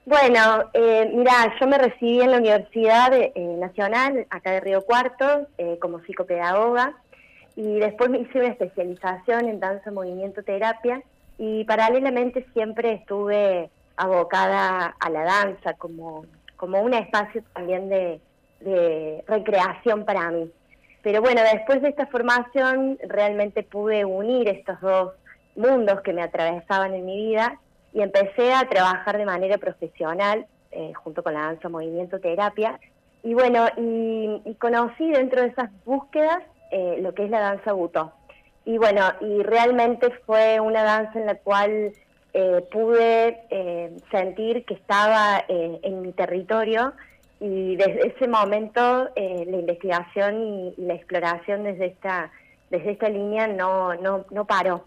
Bueno, mira, yo me recibí en la Universidad Nacional, acá de Río Cuarto, como psicopedagoga, y después me hice una especialización en danza, movimiento, terapia, y paralelamente siempre estuve abocada a la danza como un espacio también de recreación para mí. Pero bueno, después de esta formación realmente pude unir estos dos mundos que me atravesaban en mi vida y empecé a trabajar de manera profesional junto con la danza, movimiento, terapia. Y bueno, y conocí dentro de esas búsquedas lo que es la danza butó. Y bueno, y realmente fue una danza en la cual pude sentir que estaba en mi territorio, y desde ese momento la investigación y la exploración desde esta línea no paró.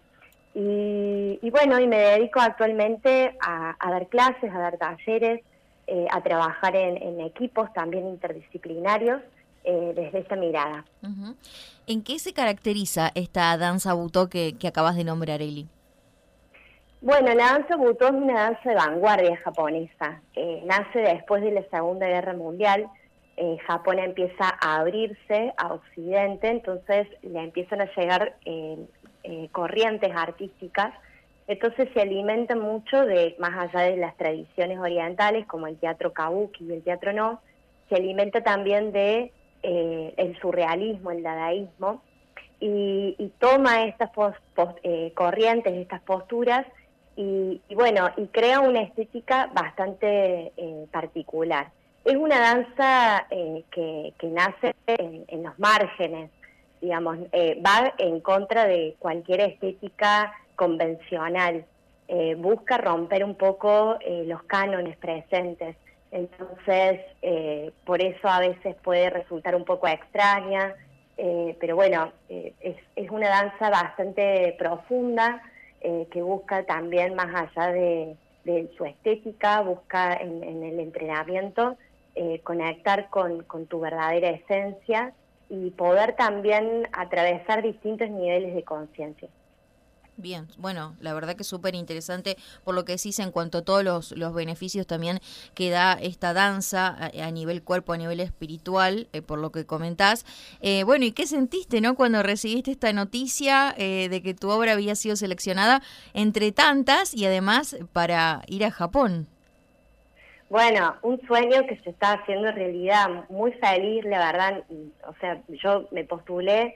Y bueno, y me dedico actualmente a dar clases, a dar talleres, a trabajar en equipos también interdisciplinarios desde esta mirada. Ujú. ¿En qué se caracteriza esta danza butó que acabas de nombrar, Eli? Bueno, la danza butó es una danza de vanguardia japonesa. Nace después de la Segunda Guerra Mundial. Japón empieza a abrirse a Occidente, entonces le empiezan a llegar corrientes artísticas. Entonces se alimenta mucho de, más allá de las tradiciones orientales, como el teatro kabuki y el teatro no, se alimenta también de el surrealismo, el dadaísmo, y toma estas corrientes, estas posturas, y bueno, y crea una estética bastante particular. Es una danza que nace en los márgenes, digamos, va en contra de cualquier estética convencional, busca romper un poco los cánones presentes. Entonces, por eso a veces puede resultar un poco extraña, pero bueno, es una danza bastante profunda, que busca también, más allá de su estética, busca en el entrenamiento conectar con tu verdadera esencia y poder también atravesar distintos niveles de conciencia. Bien, bueno, la verdad que es súper interesante por lo que decís en cuanto a todos los beneficios también que da esta danza a nivel cuerpo, a nivel espiritual, por lo que comentás. Bueno, ¿y qué sentiste, no, cuando recibiste esta noticia de que tu obra había sido seleccionada entre tantas y además para ir a Japón? Bueno, un sueño que se está haciendo realidad, muy feliz, la verdad. O sea, yo me postulé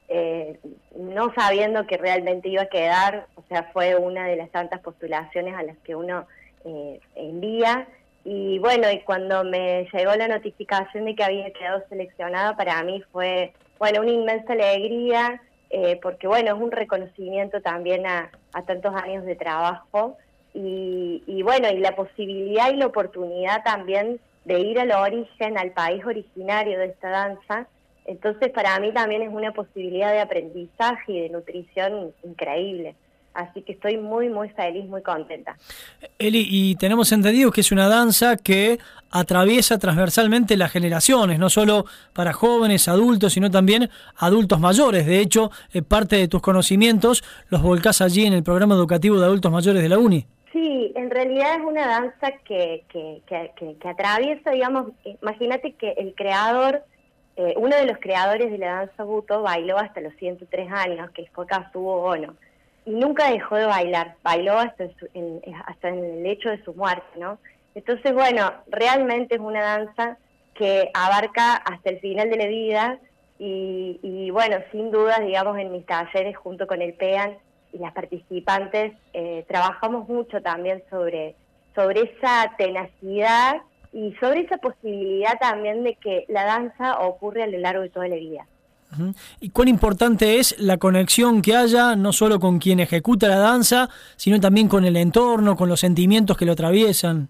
no sabiendo que realmente iba a quedar. O sea, fue una de las tantas postulaciones a las que uno envía, y bueno, y cuando me llegó la notificación de que había quedado seleccionada, para mí fue, bueno, una inmensa alegría, porque bueno, es un reconocimiento también a tantos años de trabajo, y bueno, y la posibilidad y la oportunidad también de ir al origen, al país originario de esta danza. Entonces para mí también es una posibilidad de aprendizaje y de nutrición increíble. Así que estoy muy, muy feliz, muy contenta. Eli, y tenemos entendido que es una danza que atraviesa transversalmente las generaciones, no solo para jóvenes, adultos, sino también adultos mayores. De hecho, parte de tus conocimientos los volcás allí en el programa educativo de adultos mayores de la UNI. Sí, en realidad es una danza que atraviesa, digamos, imagínate que el creador, uno de los creadores de la danza Buto bailó hasta los 103 años, que fue Kazuo Ono, y nunca dejó de bailar, bailó hasta en el hecho de su muerte, ¿no? Entonces, bueno, realmente es una danza que abarca hasta el final de la vida, y bueno, sin duda, digamos, en mis talleres junto con el PEAN y las participantes, trabajamos mucho también sobre esa tenacidad y sobre esa posibilidad también de que la danza ocurre a lo largo de toda la vida. Ujú. Y cuán importante es la conexión que haya, no solo con quien ejecuta la danza, sino también con el entorno, con los sentimientos que lo atraviesan.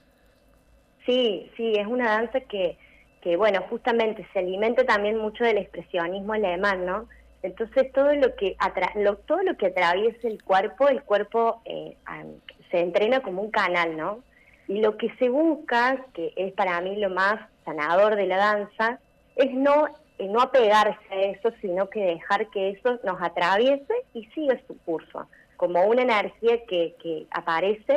Sí, sí, es una danza que bueno, justamente se alimenta también mucho del expresionismo alemán, ¿no? Entonces todo todo lo que atraviesa el cuerpo se entrena como un canal, ¿no? Y lo que se busca, que es para mí lo más sanador de la danza, es no apegarse a eso, sino que dejar que eso nos atraviese y siga su curso, como una energía que aparece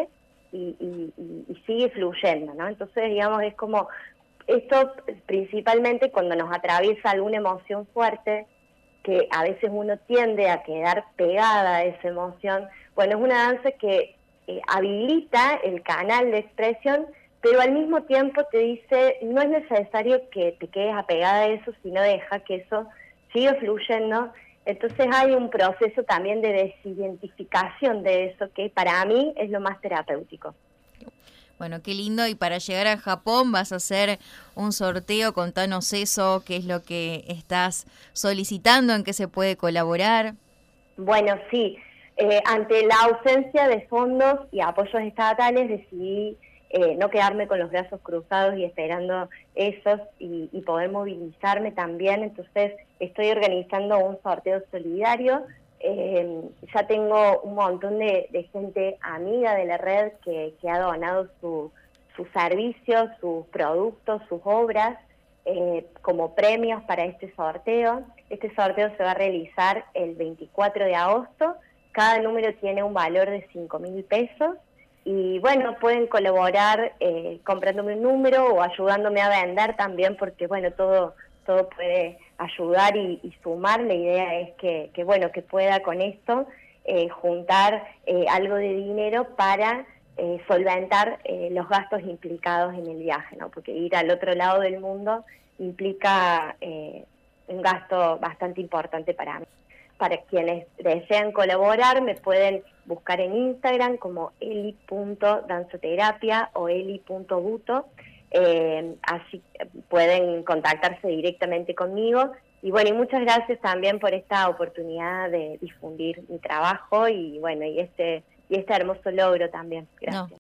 y sigue fluyendo, ¿no? Entonces, digamos, es como, esto principalmente cuando nos atraviesa alguna emoción fuerte, que a veces uno tiende a quedar pegada a esa emoción. Bueno, es una danza que habilita el canal de expresión, pero al mismo tiempo te dice, no es necesario que te quedes apegada a eso, sino deja que eso siga fluyendo. Entonces hay un proceso también de desidentificación de eso, que para mí es lo más terapéutico. Bueno, qué lindo. Y para llegar a Japón vas a hacer un sorteo. Contanos eso, qué es lo que estás solicitando, en qué se puede colaborar. Bueno, sí. Ante la ausencia de fondos y apoyos estatales decidí no quedarme con los brazos cruzados y esperando esos y poder movilizarme también. Entonces estoy organizando un sorteo solidario. Ya tengo un montón de gente amiga de la red que ha donado sus servicios, sus productos, sus obras como premios para este sorteo. Este sorteo se va a realizar el 24 de agosto. Cada número tiene un valor de 5.000 pesos. Y bueno, pueden colaborar comprándome un número o ayudándome a vender también, porque bueno, todo puede ayudar y sumar. La idea es que bueno, que pueda con esto juntar algo de dinero para solventar los gastos implicados en el viaje, ¿no? Porque ir al otro lado del mundo implica un gasto bastante importante para mí. Para quienes desean colaborar, me pueden buscar en Instagram como eli.danzoterapia o eli.buto. Así pueden contactarse directamente conmigo. Y bueno, y muchas gracias también por esta oportunidad de difundir mi trabajo y bueno, y este hermoso logro también. Gracias. No.